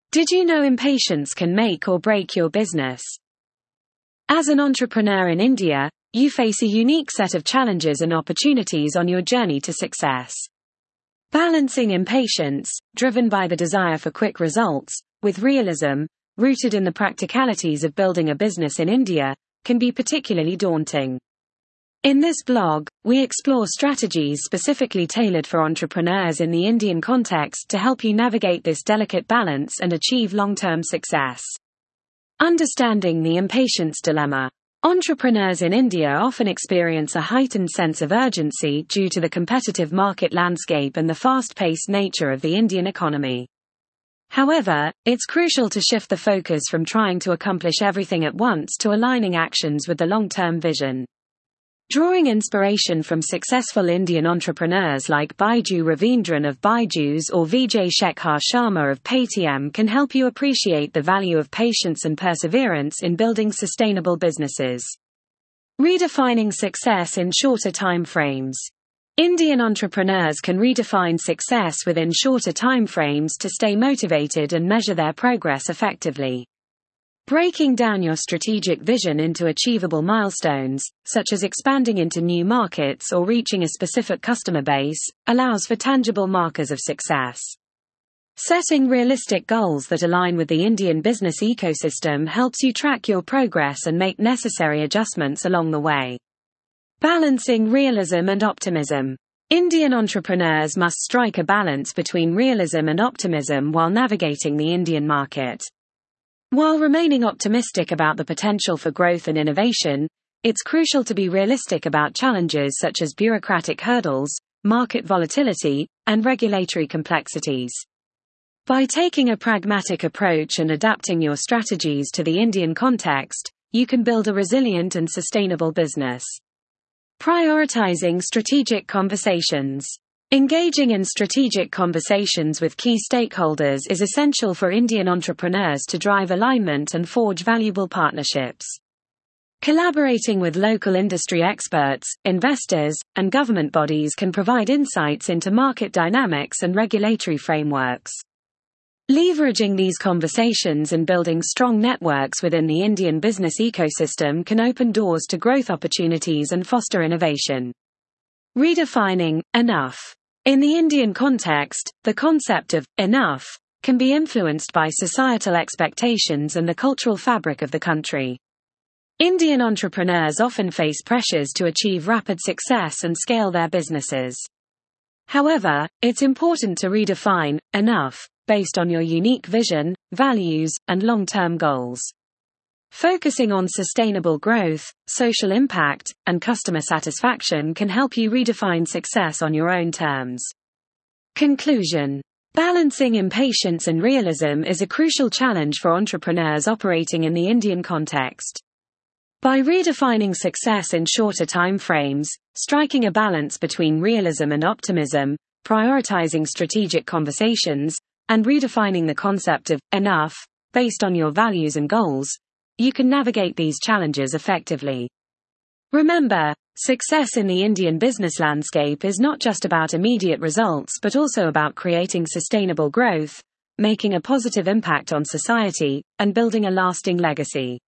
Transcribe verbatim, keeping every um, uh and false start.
Did you know impatience can make or break your business? As an entrepreneur in India, you face a unique set of challenges and opportunities on your journey to success. Balancing impatience, driven by the desire for quick results, with realism, rooted in the practicalities of building a business in India, can be particularly daunting. In this blog, we explore strategies specifically tailored for entrepreneurs in the Indian context to help you navigate this delicate balance and achieve long-term success. Understanding the impatience dilemma. Entrepreneurs in India often experience a heightened sense of urgency due to the competitive market landscape and the fast-paced nature of the Indian economy. However, it's crucial to shift the focus from trying to accomplish everything at once to aligning actions with the long-term vision. Drawing inspiration from successful Indian entrepreneurs like Baiju Ravindran of Byju's or Vijay Shekhar Sharma of Paytm can help you appreciate the value of patience and perseverance in building sustainable businesses. Redefining success in shorter time frames. Indian entrepreneurs can redefine success within shorter time frames to stay motivated and measure their progress effectively. Breaking down your strategic vision into achievable milestones, such as expanding into new markets or reaching a specific customer base, allows for tangible markers of success. Setting realistic goals that align with the Indian business ecosystem helps you track your progress and make necessary adjustments along the way. Balancing realism and optimism. Indian entrepreneurs must strike a balance between realism and optimism while navigating the Indian market. While remaining optimistic about the potential for growth and innovation, it's crucial to be realistic about challenges such as bureaucratic hurdles, market volatility, and regulatory complexities. By taking a pragmatic approach and adapting your strategies to the Indian context, you can build a resilient and sustainable business. Prioritizing strategic conversations. Engaging in strategic conversations with key stakeholders is essential for Indian entrepreneurs to drive alignment and forge valuable partnerships. Collaborating with local industry experts, investors, and government bodies can provide insights into market dynamics and regulatory frameworks. Leveraging these conversations and building strong networks within the Indian business ecosystem can open doors to growth opportunities and foster innovation. Redefining enough. In the Indian context, the concept of enough can be influenced by societal expectations and the cultural fabric of the country. Indian entrepreneurs often face pressures to achieve rapid success and scale their businesses. However, it's important to redefine enough based on your unique vision, values, and long-term goals. Focusing on sustainable growth, social impact, and customer satisfaction can help you redefine success on your own terms. Conclusion. Balancing impatience and realism is a crucial challenge for entrepreneurs operating in the Indian context. By redefining success in shorter time frames, striking a balance between realism and optimism, prioritizing strategic conversations, and redefining the concept of enough based on your values and goals, you can navigate these challenges effectively. Remember, success in the Indian business landscape is not just about immediate results but also about creating sustainable growth, making a positive impact on society, and building a lasting legacy.